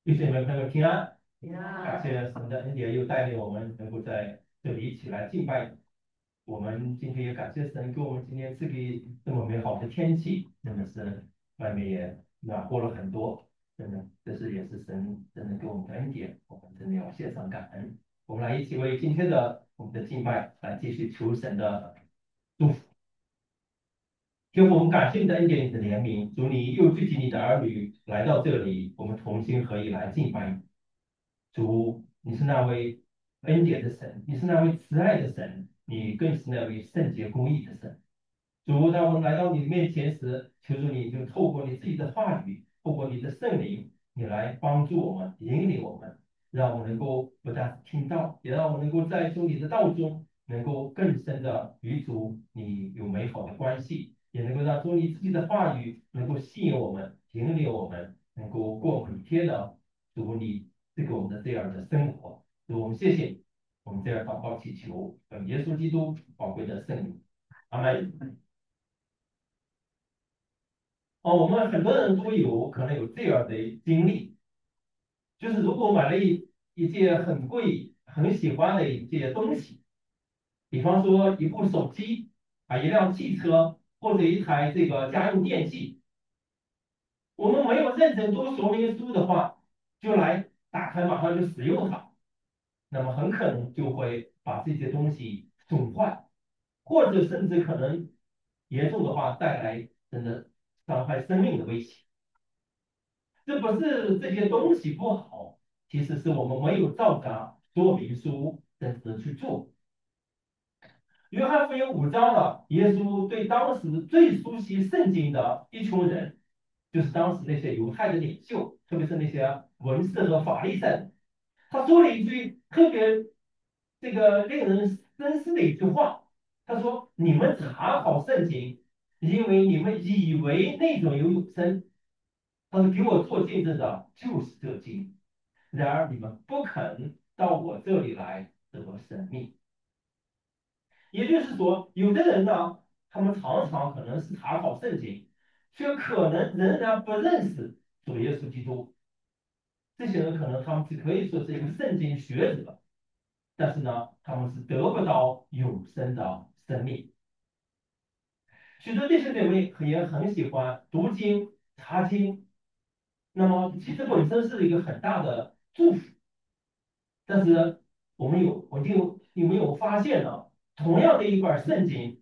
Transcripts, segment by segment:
弟兄们朋友平安，感谢神的恩典，又带领我们能够在这里一起来敬拜。我们今天也感谢神给我们今天赐给这么美好的天气，真的是外面也暖和了很多，真的，这是也是神真的给我们的恩典，我们真的要献上感恩。我们来一起为今天的我们的敬拜来继续求神的祝福。天父，我们感谢你的恩典，你的怜悯，主你又聚集你的儿女来到这里，我们同心合意来敬拜你。主，你是那位恩典的神，你是那位慈爱的神，你更是那位圣洁公义的神。主，当我们来到你面前时，求主你就透过你自己的话语，透过你的圣灵，你来帮助我们，引领我们，让我们能够不但听到，也让我们能够在主你的道中，能够更深的与主你有美好的关系，也能够让主你自己的话语能够吸引我们，引领我们，能够过每天的主你赐给我们的这样的生活。主，我们谢谢你，我们这样祷告祈求，本耶稣基督宝贵的圣名，阿门。哦，我们很多人都有可能有这样的经历，就是如果买了一件很贵、很喜欢的一件东西，比方说一部手机啊、一辆汽车或者一台这个家用电器，我们没有认真读说明书的话，就来打开马上就使用它，那么很可能就会把这些东西损坏，或者甚至可能严重的话带来真的伤害生命的危险。这不是这些东西不好，其实是我们没有照着说明书真实去做。约翰福音5章呢，耶稣对当时最熟悉圣经的一群人，就是当时那些犹太的领袖，特别是那些文士和法利赛人，他说了一句特别这个令人深思的一句话，他说：“你们查考圣经，因为你们以为那种有永生。他说给我做见证的就是这经，然而你们不肯到我这里来得生命。”也就是说，有的人呢，他们常常可能是查考圣经，却可能仍然不认识主耶稣基督。这些人可能他们是可以说是一个圣经学者，但是呢，他们是得不到永生的生命。许多弟兄姐妹也很喜欢读经、查经，那么其实本身是一个很大的祝福。但是我没有发现呢？同样的一本圣经，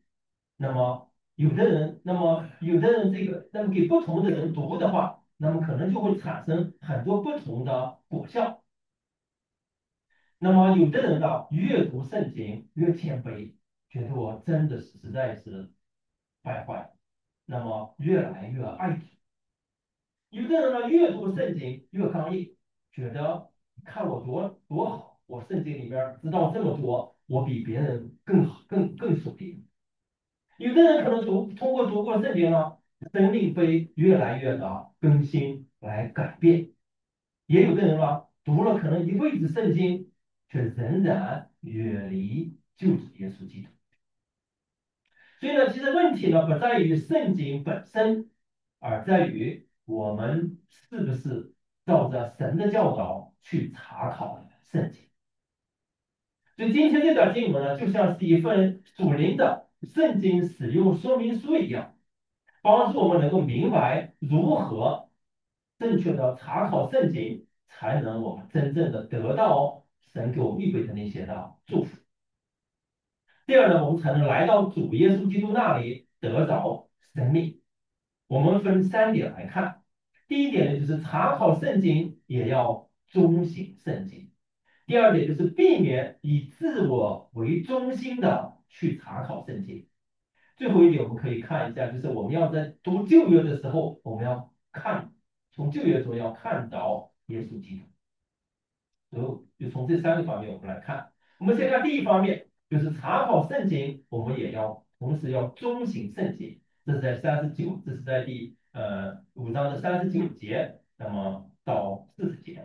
有的人那么给不同的人读的话，那么可能就会产生很多不同的果效。那么有的人呢，越读圣经越谦卑，觉得我真的是实在是败坏，那么越来越爱主。有的人呢，越读圣经越刚硬，觉得看我多好，我圣经里边知道这么多，我比别人更好，更属灵。有的人可能通过读过圣经呢，生命被越来越的更新来改变。也有的人呢，读了可能一辈子圣经，却仍然远离救主耶稣基督。所以呢，其实问题呢不在于圣经本身，而在于我们是不是照着神的教导去查考圣经。所以今天这段经文呢，就像是一份属灵的圣经使用说明书一样，帮助我们能够明白如何正确的查考圣经，才能我们真正的得到神给我们预备的那些的祝福。第二呢，我们才能来到主耶稣基督那里得着生命。我们分3点来看。第一点呢，就是查考圣经也要遵行圣经；第二点就是避免以自我为中心的去查考圣经；最后一点，我们可以看一下，就是我们要在读旧约的时候，我们要从旧约中要看到耶稣基督。就从这3个方面我们来看。我们先看第一方面，就是查考圣经，我们也要同时要遵行圣经。这是在39，这是在5章的39节，那么到40节。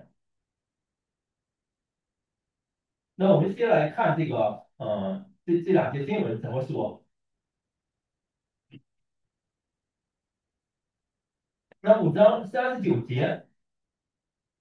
那我们先来看这两节经文怎么说。那5章39节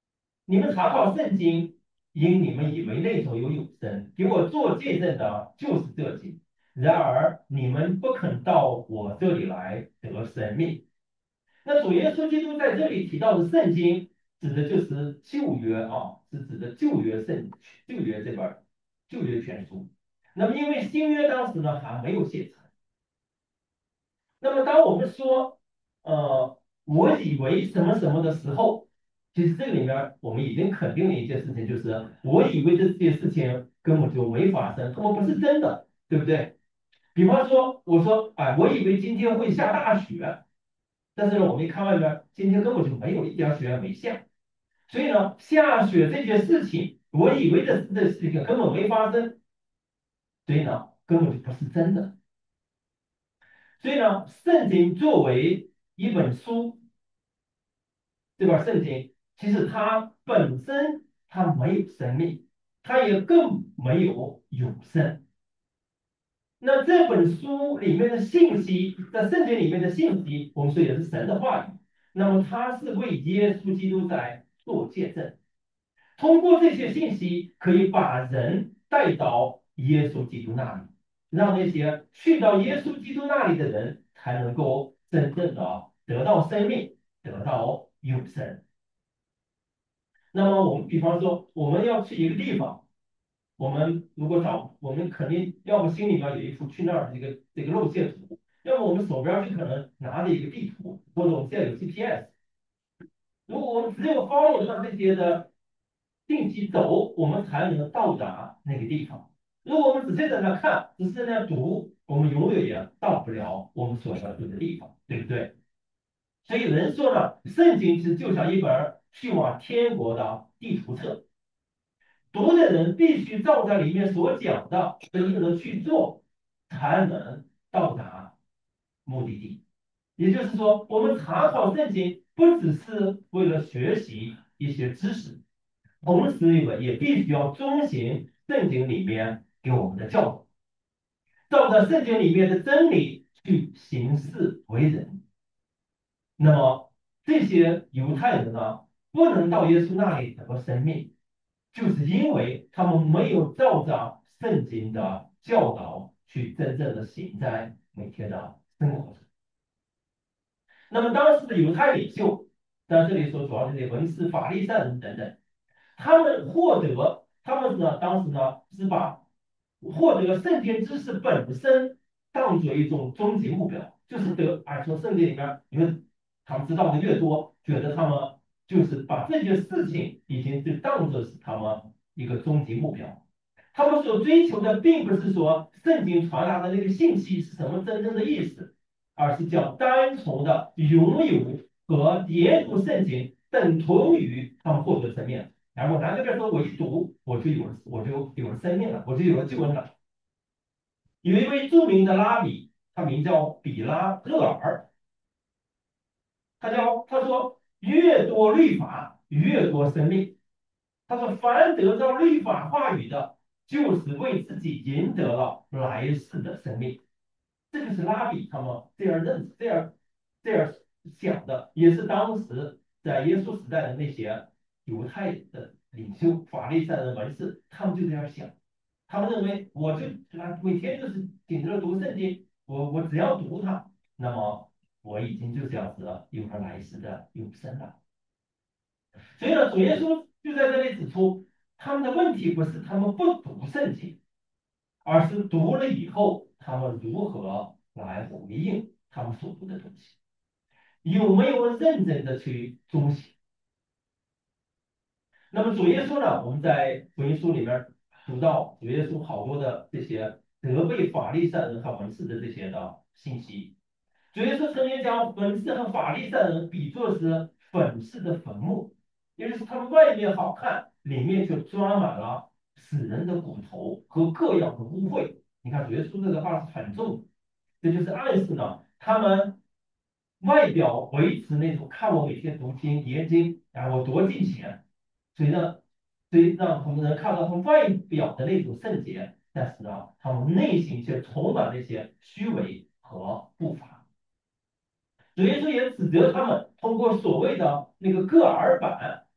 你们查考圣经，因你们以为内中有永生，给我做见证的就是这经。然而你们不肯到我这里来得生命。那主耶稣基督在这里提到的圣经，指的就是旧约啊，是指的旧约这本旧约全书。那么因为新约当时呢还没有写成。那么当我们说我以为什么什么的时候，其实这个里面我们已经肯定了一件事情，就是我以为这件事情根本就没发生，根本不是真的，对不对？比方说，我说，哎，我以为今天会下大雪，但是呢，我们一看外面，今天根本就没有一点雪也没下。所以呢，下雪这件事情，我以为这事情根本没发生，所以呢，根本就不是真的。所以呢，圣经作为一本书，这本圣经其实它本身它没有生命，它也更没有永生。那这本书里面的信息，在圣经里面的信息，我们说也是神的话语。那么它是为耶稣基督在做见证，通过这些信息，可以把人带到耶稣基督那里，让那些去到耶稣基督那里的人，才能够真正的得到生命，得到永生。那么我们比方说，我们要去一个地方。我们如果找，我们肯定要不心里面有一幅去那儿的这个路线图，要么我们手边就可能拿着一个地图，或者我们现在有 GPS。如果我们只有 follow 上这些的信息走，我们才能到达那个地方。如果我们只是在那看，只是在那读，我们永远也到不了我们所要去的地方，对不对？所以人说呢，圣经其实就像一本去往天国的地图册。读的人必须照着里面所讲的真正的去做，才能到达目的地。也就是说，我们查考圣经不只是为了学习一些知识，同时也必须要遵循圣经里面给我们的教导，照着圣经里面的真理去行事为人。那么这些犹太人呢，不能到耶稣那里得生命，就是因为他们没有照着圣经的教导去真正的行在每天的生活中。那么当时的犹太领袖，在这里说主要是文士、法利赛人等等，他们呢当时呢是把获得圣经知识本身当做一种终极目标，就是从圣经里面，因为他们知道的越多，觉得他们就是把这件事情已经就当做是他们一个终极目标。他们所追求的并不是说圣经传达的那个信息是什么真正的意思，而是叫单纯的拥有和研读圣经等同于他们获得生命。然后咱这边说，我一读我就有了生命了，我就有了救恩了。有一位著名的拉比，他名叫比拉戈尔，他说越多律法越多生命。他说凡得到律法话语的，就是为自己赢得了来世的生命。这个是拉比他们这样想的，也是当时在耶稣时代的那些犹太的领袖、法利赛人、文士，他们就这样想。他们认为，我就每天就是紧着读圣经，我只要读它，那么我已经就这样子了，有了来世的永生了。所以呢，主耶稣就在这里指出，他们的问题不是他们不读圣经，而是读了以后，他们如何来回应他们所读的东西，有没有认真的去遵循。那么主耶稣呢，我们在福音书里面读到主耶稣好多的这些责备法利赛人和文士的这些的信息。主耶稣曾经将文士和法利赛人比作是粉饰的坟墓，也就是他们外面好看，里面就装满了死人的骨头和各样的污秽。你看主耶稣这个话是很重，这就是暗示呢，他们外表维持那种看我每天读经研经，然后我多敬虔，所以让他们能看到他们外表的那种圣洁，但是呢，他们内心却充满那些虚伪和不法。主耶稣也指责他们通过所谓的那个个耳版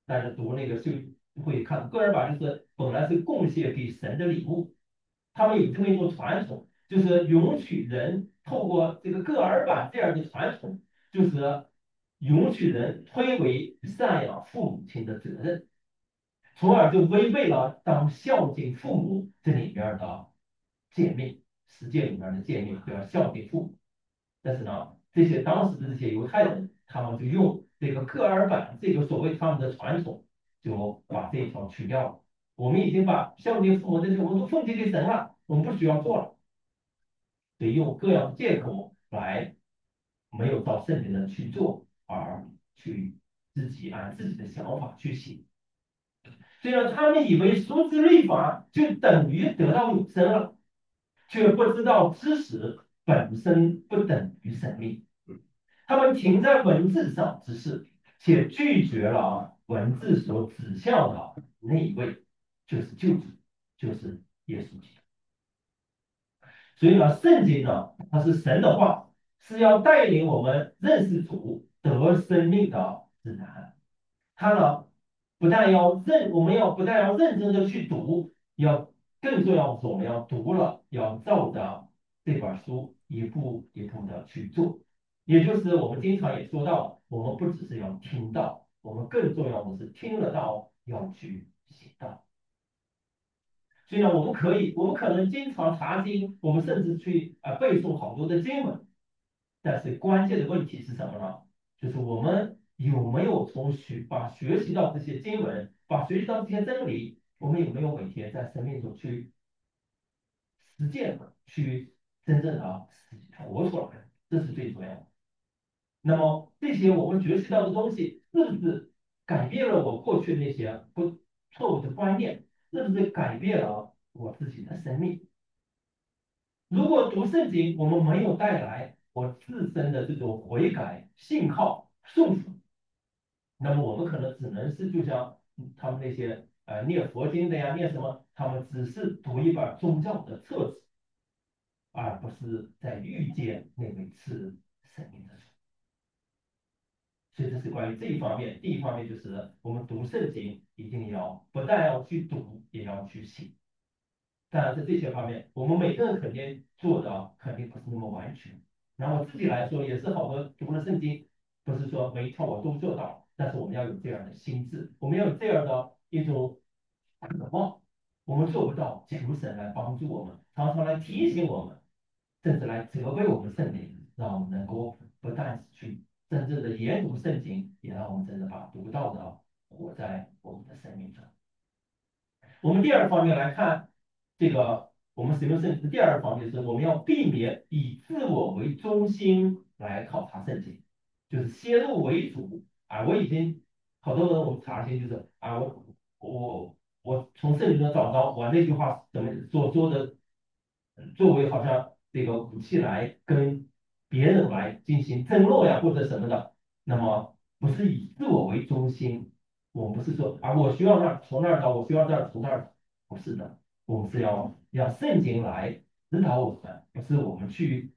大家读那个就会看，个人法就是本来是贡献给神的礼物，他们有这么一种传统，就是允许人透过这个个儿版这样的传统，就是允许人推为赡养父母亲的责任，从而就违背了当孝敬父母这里边的诫命，十诫里面的诫命，就要孝敬父母。但是呢，这些当时的这些犹太人，他们就用这个克尔版这个所谓他们的传统，就把这一条去掉了。我们已经把孝敬父母这些我们都奉献给神了，我们不需要做了，所以用各样的借口来没有照圣经的去做，而去自己按自己的想法去行。虽然他们以为熟知律法就等于得到永生了，却不知道知识本身不等于生命。他们停在文字上之事，且拒绝了文字所指向的那一位，就是救主，就是耶稣基督。所以呢，圣经呢，它是神的话，是要带领我们认识主、得生命的指南。它呢，我们不但要认真的去读，更重要的是我们要读了，要照着这本书一步一步的去做。也就是我们经常也说到，我们不只是要听到，我们更重要的是听了道要去行道。所以呢，我们可能经常查经，我们甚至去背诵好多的经文，但是关键的问题是什么呢？就是我们有没有把学习到这些经文，把学习到这些真理，我们有没有每天在生命中去实践，去真正的活出来？这是最重要的。那么这些我们学习到的东西，是不是改变了我过去那些错误的观念？是不是改变了我自己的生命？如果读圣经，我们没有带来我自身的这种悔改、信靠、顺服，那么我们可能只能是就像他们那些念佛经的呀，念什么，他们只是读一本宗教的册子，而不是在遇见那位赐生命的主。所以这是关于这一方面。第一方面就是我们读圣经一定要不但要去读，也要去信。当然，在这些方面，我们每个人肯定做的肯定不是那么完全。拿我自己来说，也是好多读了圣经，不是说每一条我都做到，但是我们要有这样的心智，我们要有这样的一种渴望。我们做不到，求神来帮助我们，常常来提醒我们，甚至来责备我们圣灵，让我们能够不但是去真正的研读圣经，也让我们真的把读到的活在我们的生命中。我们第二方面来看，这个我们使用圣经的第二方面是，我们要避免以自我为中心来考察圣经，就是先入为主啊。好多人我们查经就是啊，我从圣经中找到我那句话怎么所说的，作为好像这个武器来跟别人来进行争论呀或者什么的，那么不是以自我为中心。我们不是说啊，我需要那儿从那儿找，我需要这儿从那儿找，不是的，我们是要圣经来指导我们，不是我们去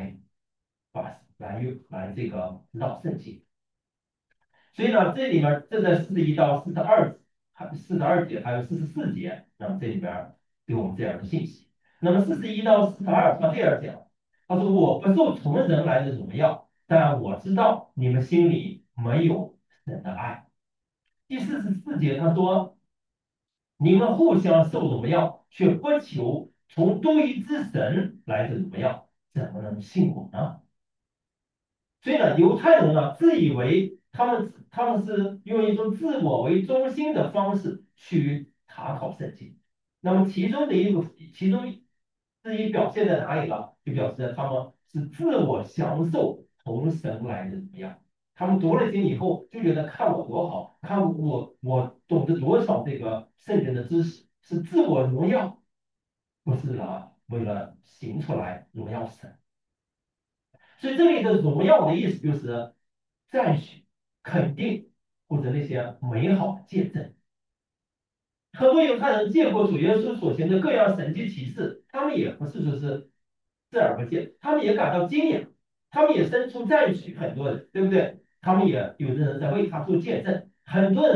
这个指导圣经。所以呢，这里面这在41到42，42节还有44节，那么这里边给我们这样的信息。那么41到42，他第二讲，他说我不受从人来的荣耀，但我知道你们心里没有神的爱。第44节他说你们互相受荣耀，却不求从多一之神来的荣耀，怎么能信我呢？所以呢，犹太人呢，自以为他们是用一种自我为中心的方式去查考圣经。那么其中之一表现在哪里呢？就表示他们是自我享受从神来的荣耀。他们读了经以后，就觉得看我多好，看我懂得多少这个圣经的知识，是自我荣耀，不是为了行出来荣耀神。所以这里的荣耀的意思就是赞许、肯定或者那些美好的见证。很多犹太人见过主耶稣所行的各样神迹奇事，他们也不是说是视而不见，他们也感到惊讶，他们也生出赞许很多人，对不对？他们也有的人在为他做见证，很多人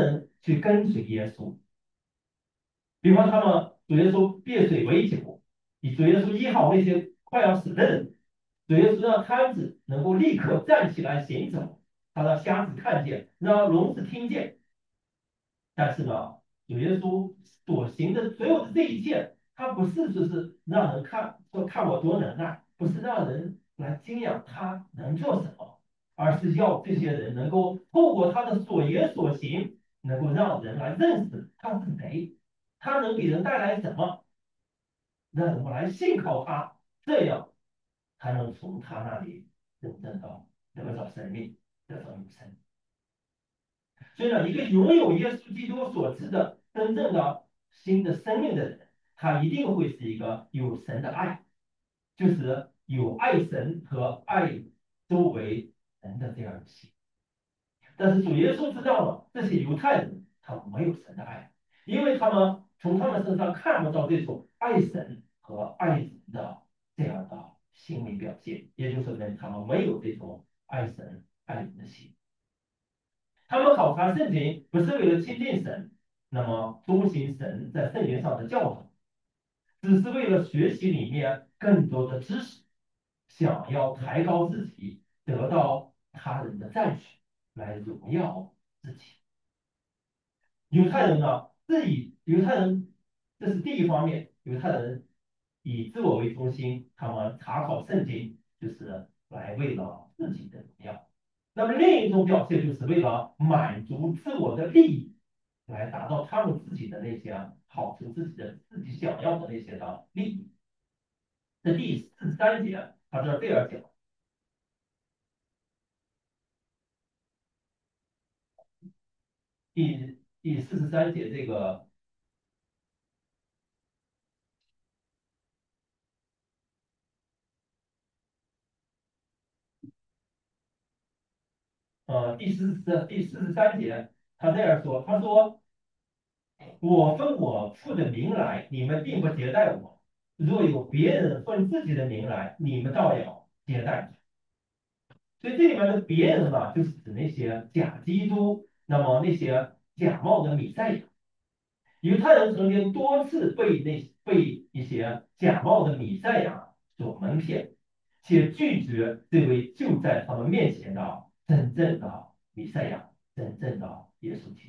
去跟随耶稣。比方他们主耶稣变水为酒，主耶稣医好那些快要死的人，主耶稣让瘫子能够立刻站起来行走，他让瞎子看见，让聋子听见。但是呢，主耶稣所行的所有的这一切，他不是说是让人看说看我多能耐，不是让人来敬仰他能做什么，而是要这些人能够透过他的所言所行，能够让人来认识他是谁，他能给人带来什么，让人们来信靠他，这样才能从他那里真正的得到生命，得到永生。所以呢，一个拥有耶稣基督所赐的真正的新的生命的人，他一定会是一个有神的爱，就是有爱神和爱周围人的这样的心。但是主耶稣知道了这些犹太人他们没有神的爱，因为他们从他们身上看不到这种爱神和爱人的这样的行为表现，也就是说呢，他们没有这种爱神爱人的心。他们考察圣经不是为了亲近神，那么遵行神在圣经上的教导，只是为了学习里面更多的知识，想要抬高自己，得到他人的赞许，来荣耀自己。犹太人呢，犹太人，这是第一方面，犹太人以自我为中心，他们查考圣经就是来为了自己的荣耀。那么另一种表现就是为了满足自我的利益，来达到他们自己的那些好处、自己想要的那些的利益。这第43节，他这样讲，第43节这个第43节，他这样说，他说。我奉我父的名来，你们并不接待我；若有别人奉自己的名来，你们倒要接待他。所以这里面的别人嘛，就是指那些假基督，那么那些假冒的弥赛亚。犹太人曾经多次被一些假冒的弥赛亚所蒙骗，且拒绝这位就在他们面前的真正的弥赛亚，真正的耶稣基督。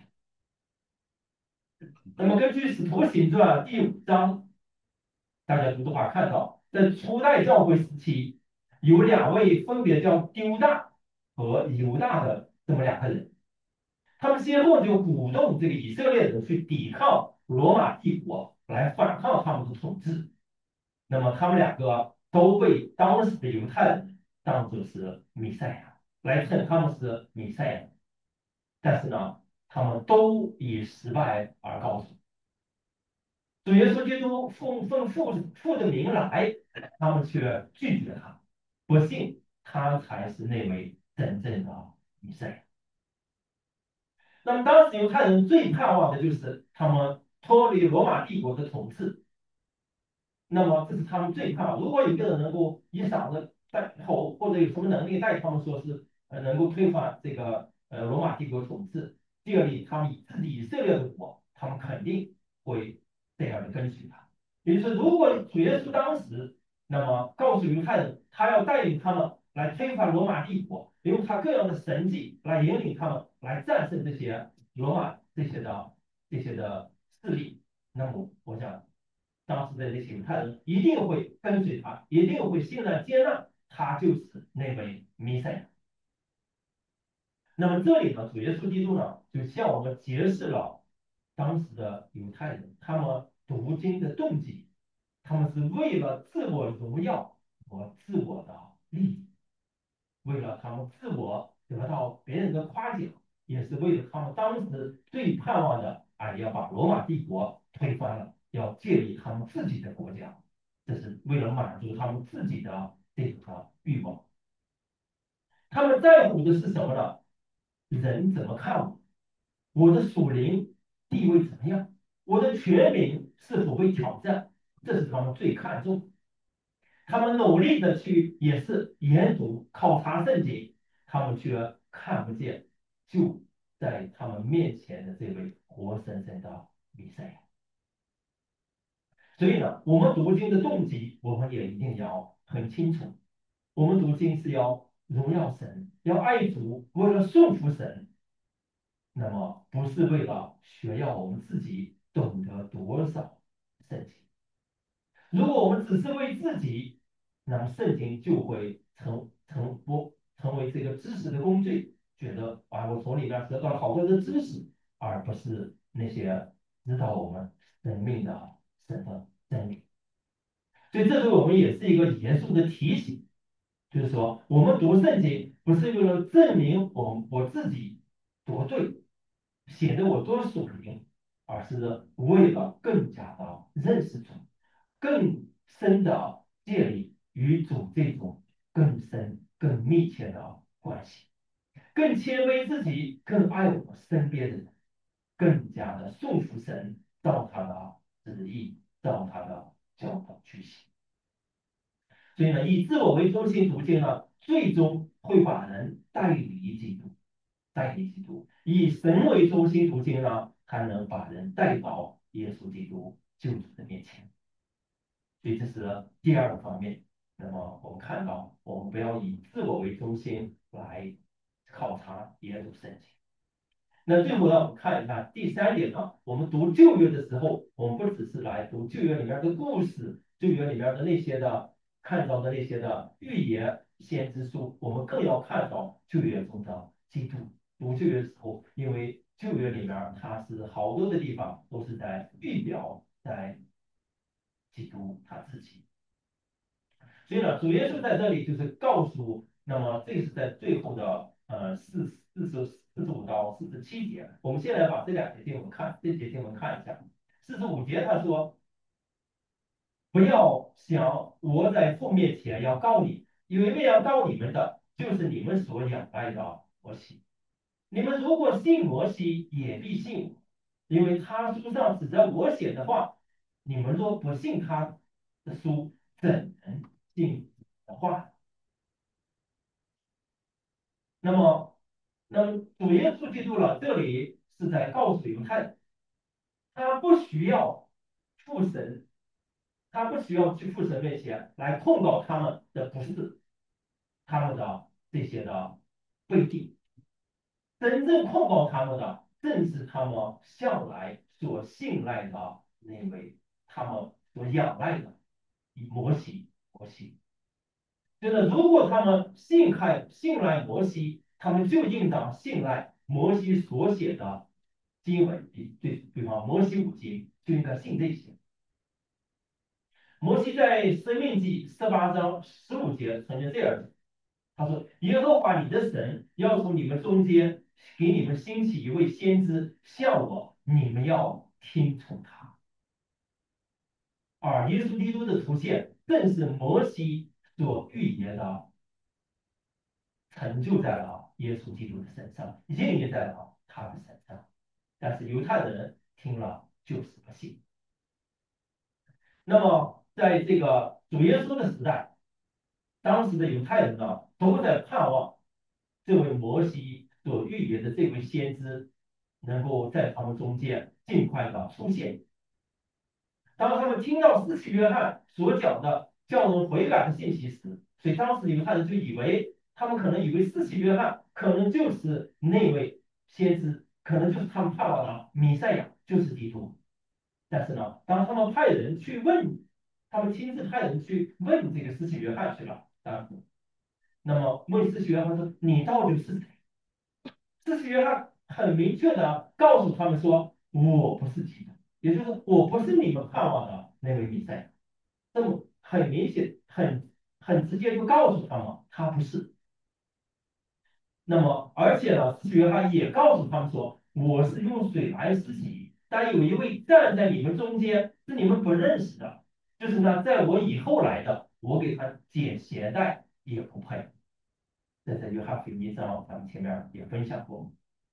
那么根据《使徒行传》第5章。大家读的话看到，在初代教会时期，有2位分别叫丢大和犹大的这么2个人，他们先后就鼓动这个以色列人去抵抗罗马帝国，来反抗他们的统治。那么他们2个都被当时的犹太人当作是弥赛亚，来称他们是弥赛亚。但是呢，他们都以失败而告终。主耶稣基督奉父的名来，他们却拒绝他，不信他才是那位真正的弥赛亚。那么当时犹太人最盼望的就是他们脱离罗马帝国的统治，那么这是他们最盼望。如果有一个人能够一嗓子带吼，或者有什么能力带他们说是能够推翻这个罗马帝国统治，第二例他们自己以色列的国，他们肯定会这样的跟随他。也就是如果主耶稣当时那么告诉犹太人，他要带领他们来推翻罗马帝国，用他各样的神迹来引领他们来战胜这些罗马这些的势力，那么我想。当时的这些犹太人一定会跟随他，一定会欣然接纳他就是那位弥赛亚。那么这里呢，主耶稣基督呢，就向我们揭示了当时的犹太人他们读经的动机，他们是为了自我荣耀和自我的利益，为了他们自我得到别人的夸奖，也是为了他们当时最盼望的，要把罗马帝国推翻了，要建立他们自己的国家，这是为了满足他们自己的这个欲望。他们在乎的是什么呢？人怎么看我？我的属灵地位怎么样？我的权柄是否被挑战？这是他们最看重的。他们努力的去也是研读考察圣经，他们却看不见救在他们面前的这位活生生的弥赛亚。所以呢，我们读经的动机，我们也一定要很清楚。我们读经是要荣耀神，要爱主，为了顺服神。那么不是为了炫耀我们自己懂得多少圣经。如果我们只是为自己，那么圣经就会成为这个知识的工具，觉得啊，我从里面得到了好多的知识，而不是那些指导我们生命的神的真理。所以这对我们也是一个严肃的提醒，就是说，我们读圣经不是为了证明我自己多对，显得我多属灵，而是为了更加的认识主，更深的建立与主这种更深、更密切的关系，更谦卑自己，更爱我身边的人，更加的顺服神，照他的旨意，照他的教导去行。所以呢，以自我为中心途径呢，最终会把人带离基督，带离基督；以神为中心途径呢，才能把人带到耶稣基督救主的面前。所以这是第二个方面。那么我们看到，我们不要以自我为中心来考察耶稣圣经。那最后呢，我们看一看第三点呢，我们读旧约的时候，我们不只是来读旧约里面的故事，旧约里面的那些的看到的那些的预言先知书，我们更要看到旧约中的基督。读旧约的时候，因为旧约里面它是好多的地方都是在预表在基督他自己。所以呢，主耶稣在这里就是告诉，那么这个是在最后的45到47节。我们先来把这两节经文看，这节经文看一下。45节他说：不要想我在父面前要告你，因为那样告你们的，就是你们所仰赖的摩西。你们如果信摩西，也必信我，因为他书上指着我写的话。你们若不信他的书，怎能信我的话？那么，主耶稣基督了，这里是在告诉犹太人，他不需要父神，他不需要去父神面前来控告他们的不是，他们的这些的背地，真正控告他们的，正是他们向来所信赖的那位，他们所仰赖的摩西。摩西。真的，如果他们信赖摩西，他们就应当信赖摩西所写的经文，比方摩西五经就应该信这些。摩西在《生命记》18章15节曾经这样讲，他说：“耶和华你的神要从你们中间给你们兴起一位先知，像我，你们要听从他。”而耶稣基督的出现，正是摩西所预言的。成就在了耶稣基督的身上，应验在了他的身上。但是犹太人听了就是不信。那么在这个主耶稣的时代，当时的犹太人呢，都在盼望这位摩西所预言的这位先知，能够在他们中间尽快的出现。当他们听到施洗约翰所讲的叫人悔改的信息时，所以当时犹太人就以为，他们可能以为施洗约翰可能就是那位先知，可能就是他们盼望的弥赛亚，就是基督。但是呢，当他们派人去问，他们亲自派人去问这个施洗约翰去了，那么问施洗约翰说：“你到底是谁？”施洗约翰很明确的告诉他们说：“我不是基督，也就是我不是你们盼望的那位弥赛亚。”这么很明显、很直接就告诉他们，他不是。那么，而且呢，施洗约翰也告诉他们说：“我是用水来施洗，但有一位站在你们中间，是你们不认识的，就是呢，在我以后来的，我给他解鞋带也不配。”这在约翰福音上，咱们前面也分享过。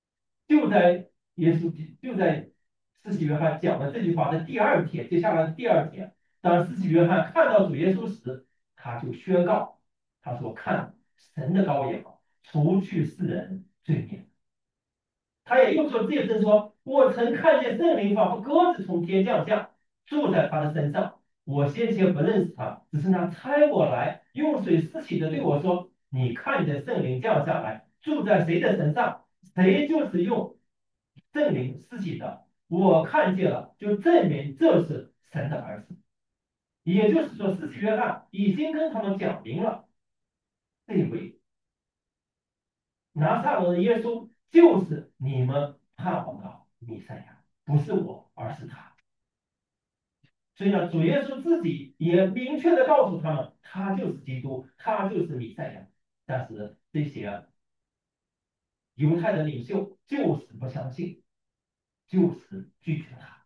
就在施洗约翰讲了这句话的第二天，接下来的第二天，当施洗约翰看到主耶稣时，他就宣告，他说：“看神的羔羊，除去世人罪孽。” 他也又说这声说，我曾看见圣灵仿佛鸽子从天降下，住在他的身上。我先前不认识他，只是他差我来，用水施洗的对我说：你看见圣灵降下来，住在谁的身上，谁就是用圣灵施洗的。我看见了，就证明这是神的儿子。也就是说，施洗约翰已经跟他们讲明了，这一位拿撒勒的耶稣就是你们盼望的弥赛亚，不是我，而是他。所以呢，主耶稣自己也明确的告诉他们，他就是基督，他就是弥赛亚。但是这些犹太的领袖就是不相信，就是拒绝他。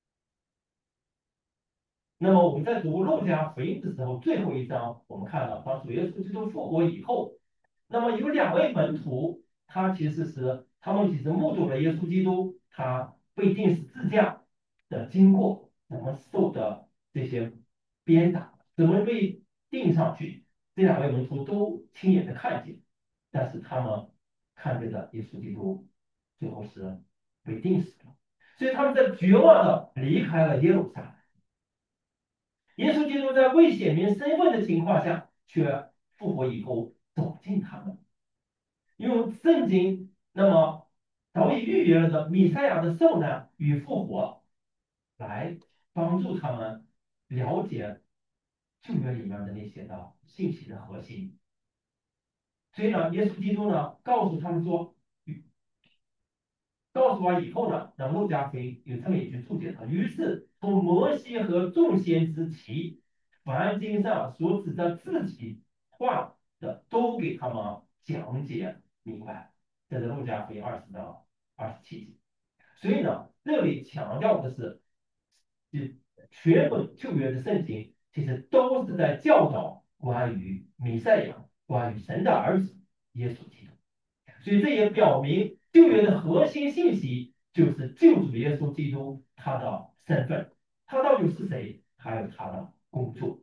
那么我们在读路加福音的时候，最后一章我们看到，当主耶稣基督复活以后，那么有两位门徒，他们其实目睹了耶稣基督他被钉十字架的经过，怎么受的这些鞭打，怎么被钉上去，这两位门徒都亲眼的看见，但是他们看见的耶稣基督最后是被钉死了，所以他们在绝望的离开了耶路撒冷。耶稣基督在未显明身份的情况下，却复活以后走进他们，用圣经那么早已预言了的弥赛亚的受难与复活，来帮助他们了解旧约里面的那些的信息的核心。所以呢，耶稣基督呢告诉他们说，告诉完以后呢，那路加福音有这么一句注解他，于是从摩西和众先知起，凡经上所指的自己话的，都给他们讲解明白。这是路加福音20到27节。所以呢，这里强调的是，就全本旧约的圣经，其实都是在教导关于弥赛亚，关于神的儿子耶稣基督。所以这也表明救援的核心信息就是救主耶稣基督他的身份，他到底是谁，还有他的工作。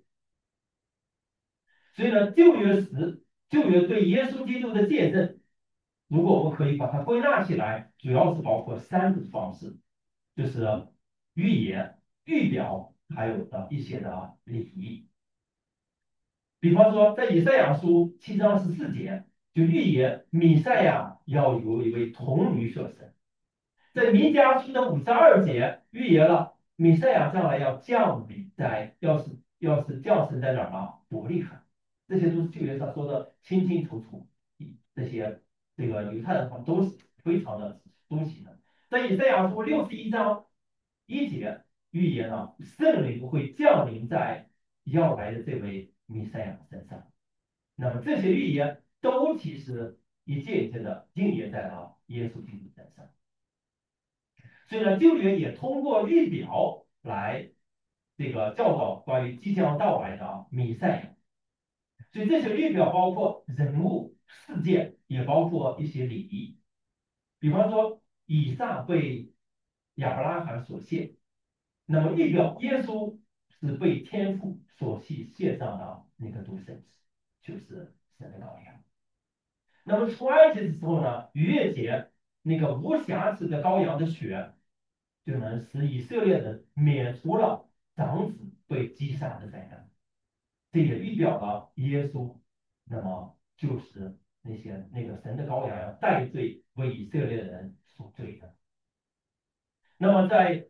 所以呢，救援对耶稣基督的见证，如果我们可以把它归纳起来，主要是包括三种方式，就是预言、预表，还有的一些的礼仪。比方说，在以赛亚书7章14节，就预言弥赛亚要由一位童女所生；在弥迦书的52节，预言了弥赛亚将来要降临在，要是降生在哪儿啊？伯利恒。这些都是旧约上说的清清楚楚，这个犹太人他们都是非常的熟悉的。在以赛亚书61章1节，预言了圣灵会降临在要来的这位弥赛亚身上。那么这些预言都其实一件一件的应验在了耶稣基督身上。所以呢，旧约也通过预表来这个教导关于即将到来的弥赛亚。所以这些预表包括人物、事件，也包括一些礼仪。比方说，以撒被亚伯拉罕所献，那么预表耶稣是被天父所献上的那个独生子，就是神的羔羊。那么出埃及的时候呢，逾越节那个无瑕疵的羔羊的血，就能使以色列人免除了长子被击杀的灾难。这也预表了耶稣，那么就是那个神的羔羊要代罪为以色列人赎罪的。那么在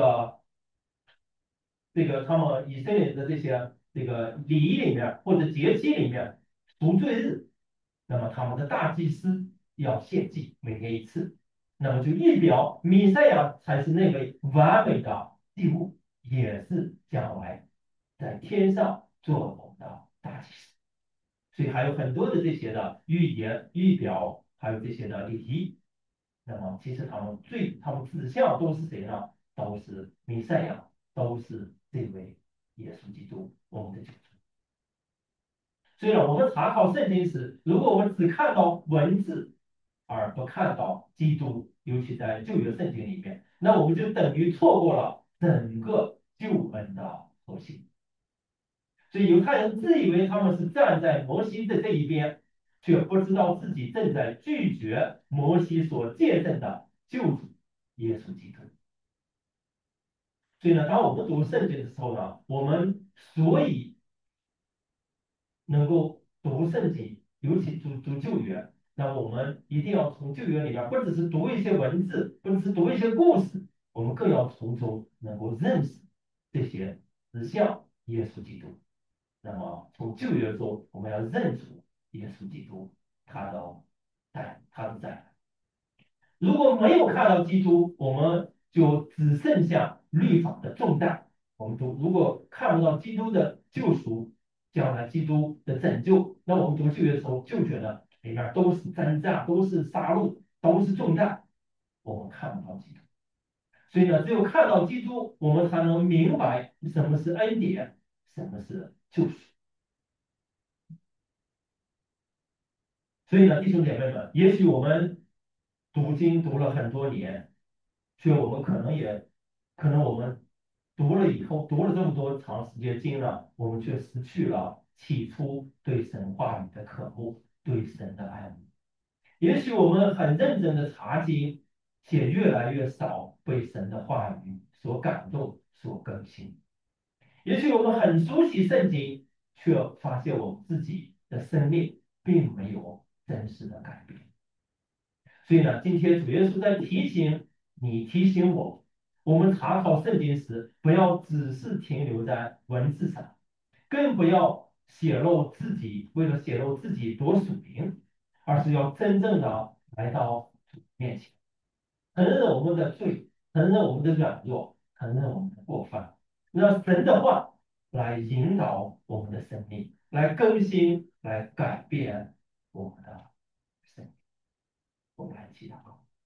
这个他们以色列的这些这个礼仪里面或者节期里面，赎罪日，那么他们的大祭司要献祭，每年一次，那么就预表弥赛亚才是那位完美的祭物，也是将来在天上做我们的大祭司。所以还有很多的这些的预言、预表，还有这些的礼仪。那么其实他们指向都是谁呢？都是弥赛亚，都是这位耶稣基督，我们的救主。所以呢，我们查考圣经时，如果我们只看到文字，而不看到基督，尤其在旧约圣经里面，那我们就等于错过了整个救恩的核心。所以犹太人自以为他们是站在摩西的这一边，却不知道自己正在拒绝摩西所见证的救主耶稣基督。所以呢，当我们读圣经的时候呢，我们所以能够读圣经，尤其读旧约，那我们一定要从旧约里面，不只是读一些文字，不只是读一些故事，我们更要从中能够认识这些指向耶稣基督。那么从旧约中，我们要认出耶稣基督他的在。如果没有看到基督，我们就只剩下律法的重担。我们如果看不到基督的救赎，将来基督的拯救，那我们读旧约的时候就觉得里面都是征战，都是杀戮，都是重担，我们看不到基督。所以呢，只有看到基督，我们才能明白什么是恩典，什么是救赎。所以呢，弟兄姐妹们，也许我们读经读了很多年，却我们可能我们读了以后，读了这么多长时间经了，我们却失去了起初对神话语的渴慕，对神的爱慕。也许我们很认真的查经，且越来越少被神的话语所感动、所更新。也许我们很熟悉圣经，却发现我们自己的生命并没有真实的改变。所以呢，今天主耶稣在提醒你、提醒我，我们查考圣经时，不要只是停留在文字上，更不要为了显露自己多属灵，而是要真正的来到主面前，承认我们的罪，承认我们的软弱，承认我们的过犯，让神的话来引导我们的生命，来更新、来改变我们的生命。我们来祈祷。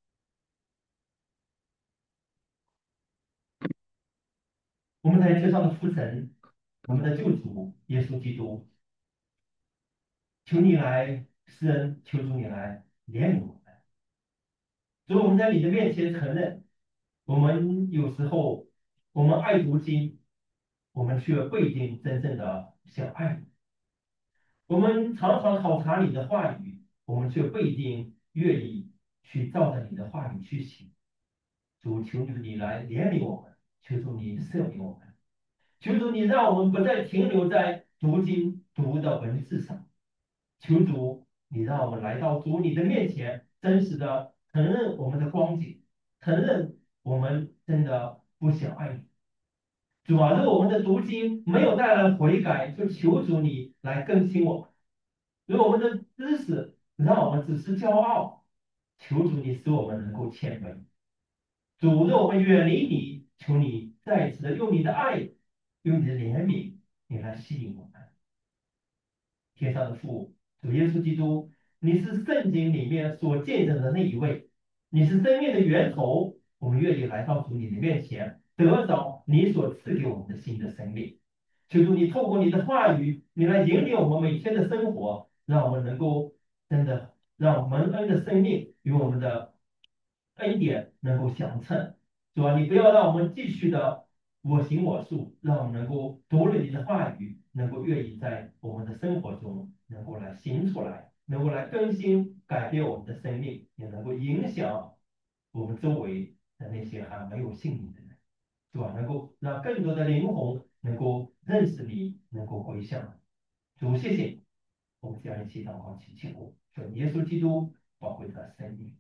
我们在天上的父神，我们的救主耶稣基督，求你来施恩，求主你来怜悯我们。所以我们在你的面前承认，我们有时候我们爱读经，我们却不一定真正的想爱你。我们常常考察你的话语，我们却不一定愿意去照着你的话语去行。主，求主你来怜悯我们，求主你赦免我们。求主你让我们不再停留在读经读的文字上，求主你让我们来到主你的面前，真实的承认我们的光景，承认我们真的不想爱你。主啊，如果我们的读经没有带来悔改，就求主你来更新我们。如果我们的知识让我们只是骄傲，求主你使我们能够谦卑。主，若我们远离你，求你再一次的用你的爱，用你的怜悯，你来吸引我们。天上的父，主耶稣基督，你是圣经里面所见证的那一位，你是生命的源头。我们愿意来到主你的面前，得着你所赐给我们的新的生命。求主你透过你的话语，你来引领我们每天的生活，让我们能够真的让蒙恩的生命与我们的恩典能够相称。主啊，你不要让我们继续的我行我素，让我们能够读了你的话语，能够愿意在我们的生活中能够来行出来，能够来更新改变我们的生命，也能够影响我们周围的那些还没有信你的人，是吧？能够让更多的灵魂能够认识你，能够归向你。主，谢谢你，我们这样一起祷告祈求，求耶稣基督宝贵的生命。